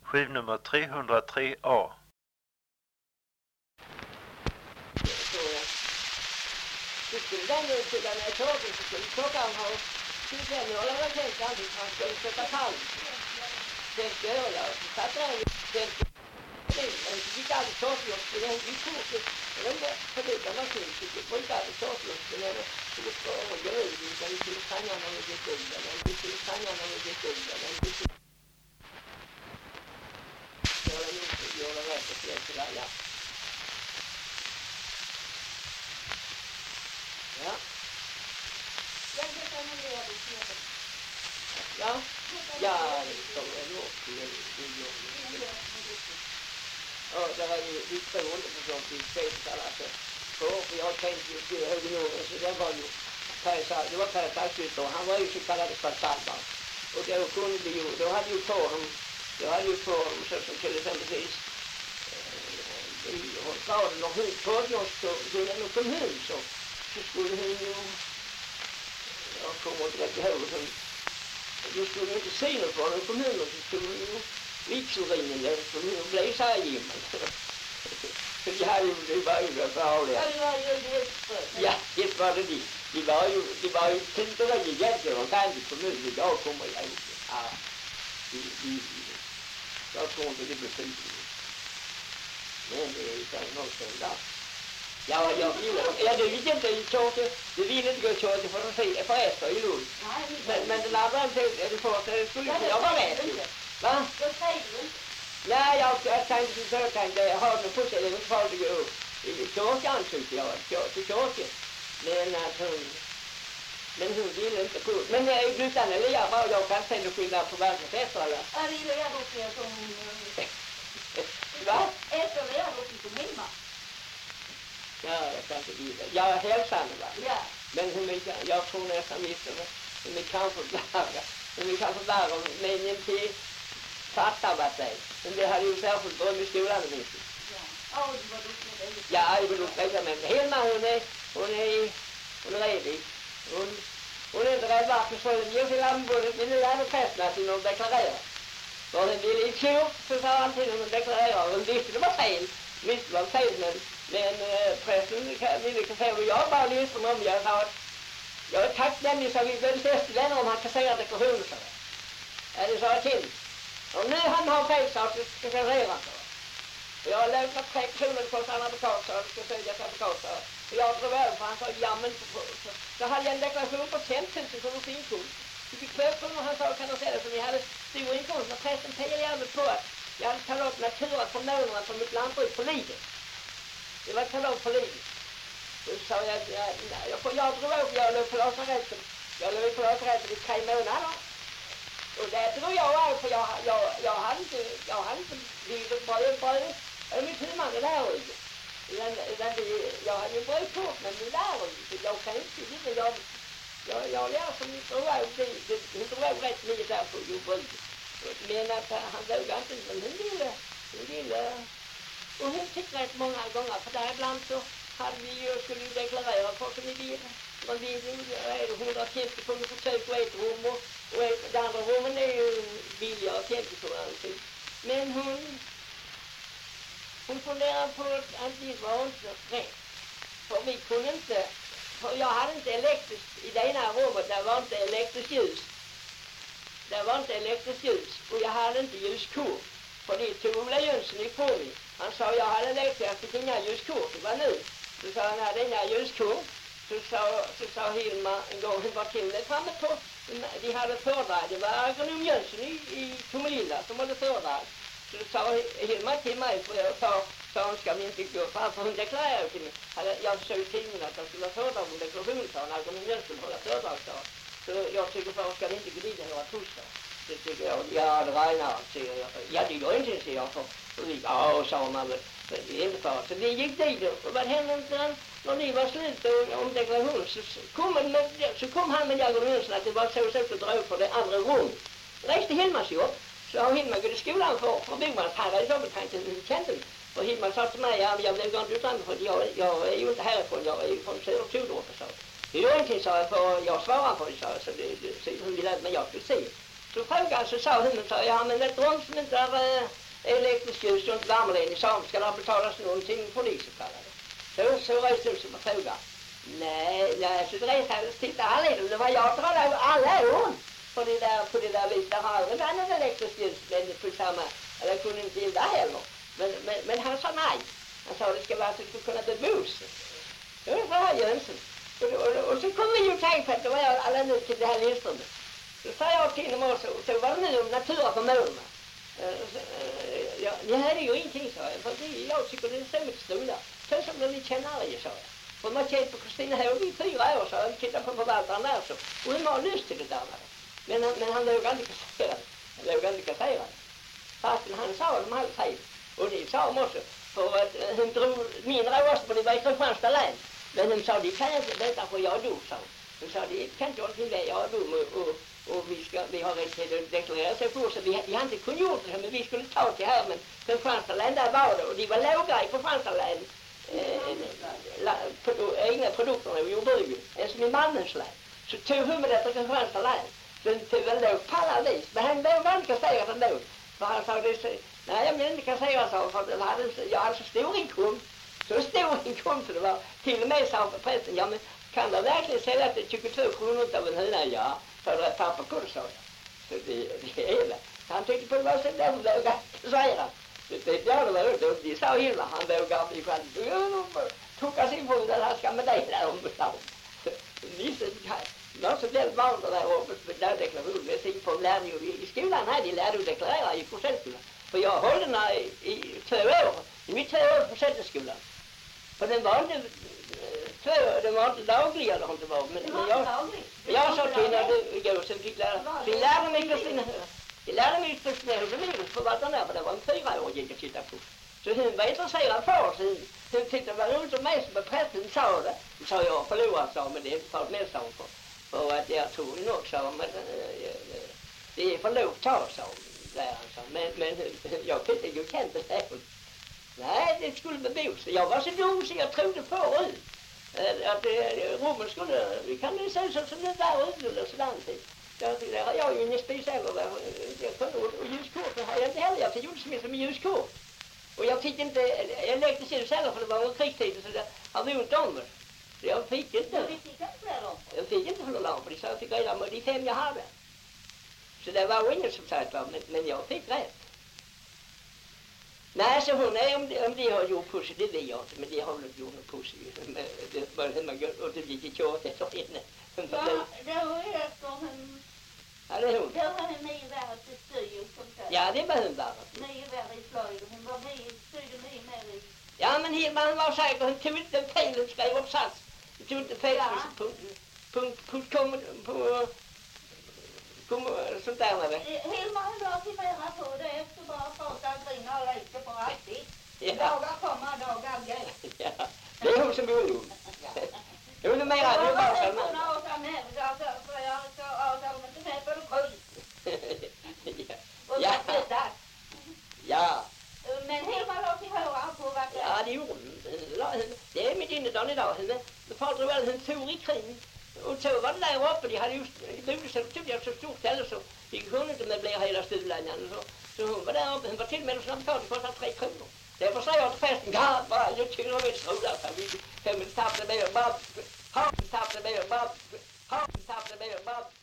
Skivnummer 303A. Så skulle den utsidan när tågen så skulle klockan ha 25 år eller tänkte han att han skulle sätta kall. Tänkte jag, så satt där och tänkte men så gick aldrig tåglopp för den gick fort. Den där förlita maskin så gick aldrig tåglopp för den skulle stå och gå ut. Vi skulle stanna när vi gick undan. Vi skulle stanna när vi gick undan. Göra rätt och fel till alla. Ja. Ja. Ja, det är nog och det var ju lite roligt för sånt i spetsar för jag tänkte ju till Högenåren så det var ju det var Per Taxut och han var ju så kallad Spartalman och då kunde vi ju, då hade ju på honom så som till exempel och staden och hon tog oss till en kommun så skulle hon ju jag kommer inte rätt ihåg som då skulle inte se något från en kommun och så skulle hon ju vigselringen där som hon blev så här gimmel för det var ju det farliga ja, det var det det var ju tänkte ju egentligen och kan inte kommun idag kommer jag inte jag tror inte det betyder men det är ju någonstans där. Ja, du vill inte tjåka. Du vill inte gå och tjåka för efter i Lund. Men den andra är det första. Det skulle inte jag vara med. Va? Nej, jag tänkte jag har något på sig. Det är inte farligt att gå upp. I tjåkan tyckte jag. Till tjåken. Men hon ville inte gå upp. Men utan eller jag kan säga skillnad på varken efter eller. Ja, det är jag också som... Va? Efter det är jag också som hemma. Ja, jag kan inte bli det. Jag hälsar henne va? Ja. Men hur mycket, jag tror nästan visst hur mycket kanske där om meningen till fattar vad det är. Men det hade ju särskilt bra med skolan och minst. Ja, det var duktigt. Ja, det var duktigt. Men Helma hon är redig. Hon är inte rädd varför så den ger till landbordet men nu hade prästerna till att deklarera. Så hon ville i fjol så sa han till hon deklarera. Hon visste det var fel. Visste det var fel men prästen ville inte säga och jag bara lyssnade om jag sa att jag är tacknämlig så vi väl västlänner om han kan säga dekorationer så. Ja, det sa jag till. Och nu han har fel så att det ska servera så. Och jag har lämnat 3 kronor på en advokat så att det ska sälja till advokat så. Och jag drog över för han sa jamen så hade jag en deklaration på 5 000 kronor för inkomst. Så fick 2 kronor han sa kan jag säga det så vi hade stor inkomst och prästen pejade jävligt på att jag hade tagit upp naturaförmånerna från mitt lantbruk på livet. Det var kanon på livet. Så sa jag, jag drog upp, jag låg på lasarettet. Jag låg på lasarettet i 3 månader. Och där drog jag av, för jag hade inte blivit bröd. Jag mitt huvudman är där ute. Jag hade ju bröd på, men det där ute. Jag kan inte, jag lär som ni drog av, hon drog av rätt mycket där på jordbruket. Men att han låg inte, men hon ville. Och hon fick rätt många gånger, för där ibland så hade vi ju, skulle vi deklarera för som vi vill. Men vi är 150 kronor för kök och ett rum och det andra rummen är ju billigare 50 kronor alltid. Men hon funderade på att det var inte rätt. För vi kunde inte, för jag hade inte elektriskt, i det ena rummet där var inte elektriskt ljus. Där var inte elektriskt ljus och jag hade inte ljuskort. För det tog Ola Jönsson ifrån mig. Han sa, jag hade lärt jag fick inga ljuskort, det var nu. Så sa han, hade inga ljuskort. Så sa Hilma en gång, hon var till det framme på, de hade föredrag. Det var agronom Jönsson i Tomelilla som hade föredrag. Så sa Hilma till mig, för jag sa hon ska vi inte gå för hon deklarerade till mig. Jag såg i tidningen att han skulle ha föredrag om dekoration, sa hon, agronom Jönsson hålla föredrag, sa. Så jag tycker för ska vi inte gå dit några torsdag. Det tycker jag, ja det regnar, säger jag. Ja det går inte, säger jag. Ja, sa man väl, det är inte för. Så vi gick dit och vad hände när ni var slut om deklaration så kom han med diagnosen att det var så sätt att dra upp för det andra rum. Reste Hilmas jobb, så har Hilma gått i skolan för byggmans herre i Sobbeltanken i Känten. Och Hilma sa till mig, ja, jag blev inte utan för jag är ju inte härifrån, jag är ju från Södertjordorp och så. Det är då ingenting, sa jag, för jag svarar på det, sa jag, så hon ville att jag skulle se. Så frågade så sa hon, ja men ett rum som inte är elektriskt ljus och inte värmeledning, sa ska det betalas någonting för det så kallade. Så röjde hon sig på frågan. Nej, så det titta alla, det var jag talade alla åren på det där viset. Det har aldrig varit en elektrisk ljus, men på samma, eller kunde inte gilla heller. Men han sa nej. Han sa det ska vara så att det ska kunna bebos. Det var herr Jönsson. Och så kom vi ju tänka på att det var alla nu till det här Lindströmet. Så sa jag till honom också, så var det nu om naturförmånerna. Ni hade ju ingenting, sa jag. För jag tycker det är så mycket stolar. Sen som när vi känner det, sa jag. För man känner på Kristina här i 4 år, så jag tittar på förvaltaren där så. Och hon har lust till det där. Men han låg aldrig kasserad. Fast han sa de hade fel. Och det sa de också. För att hon drog mindre års på det var i Kristianstad län. Men hon sa, det kan jag inte vänta för jag dog, sa hon. Sa, det kan inte jag inte jag dog och vi har rätt till att deklarera sig för så vi har inte kunnat gjort det, men vi skulle ta till här, men Kristianstad län där var det och de var låga i Kristianstad län. Egna produkterna i jordbruket, än som i Malmös län. Så tog huvudet till Kristianstad län. Den tog väl låg på alla vis, men han vågade inte kassera den då. För han sa det så, nej jag vill inte kassera, sa för jag hade så stor inkomst. Så stor inkomst det var. Till och med sa prästen, ja men kan det verkligen sälja till 22 kronor av en höna? Ja, för det pappa kunde, sa jag. Så det är det. Han tyckte på det var så där hon vågade kassera. Det sa Hilma, han vågar bli själv. Tog sin fot att han ska med dig där om det så blev barn där uppe där deklaration med sin på lärde ju i skolan här de lärde att deklarera i procentskolan. För jag höll den i 2 år. I mitt 2 år på procentskolan. För den var inte det var inte daglig eller inte var. Men jag sa till när du går sen fick lära. Vi lärde mig Kristina. Jag lärde mig Kristina hur på vad den där, för det var en 4-årig att titta på. Så hon var intresserad för sig. Hon tyckte det var roligt om mig som prästen sa det. Så sa jag förlorat, sa men det är inte för med sa för. För att jag tog nog, sa men det är för lågt ta, sa läraren, sa. Men jag tyckte ju kände det. Nej, det skulle bebos. Jag var så dum så jag trodde på att rummen skulle, vi kan ju säga så som det där ut eller sådär. Där har jag ju ingen spisäller där. Och ljuskorten har jag inte heller. Jag gjorde så mycket med ljuskort. Och jag fick inte, jag lekte sig heller för det var en krigstid så det har vi ont om det. Så jag fick inte. Jag fick inte fler lampor. Så jag fick redan med de 5 jag hade. Så det var ingen som sagt var, men jag fick rätt. Nej, så hon är om de har gjort pussy, det vet jag inte, men de har väl inte gjort någon pussy. Det var hemma och det gick i kört där inne. Ja, det var ju efter hon... Ja, det är hon. Det var hon nio värre till styr och sånt där. Ja, det var hon bara. Nio värre i slöjd. Hon var styrde nio mer i... Ja, men Hilman var säker, hon tog inte fel och skrev uppsats. Hon tog inte fel på sånt där med det. Hilman la till mera på det efter bara prata omkring och leka på alltid. Ja. Dagar kommer, dagar går. Ja, det är hon som bor nu. Hon är mera, det är bara så man. Ja. Ja. Men Hilma låg till höra på vad det... Ja, det gjorde hon. Det är mitt innedag idag. Far drog väl hon tog i kring. Och så var det där uppe. De hade just bodde så stort heller så vi kunde inte möblera hela stugan. Så hon var där uppe. Hon var till med en snabbkart. Det kostade 3 kronor. Därför sa jag till festen. Ja, bara jag tycker de är så där. Så vi kan väl tappa med och bara... Ha, tappa med och bara... Ha, tappa med och bara...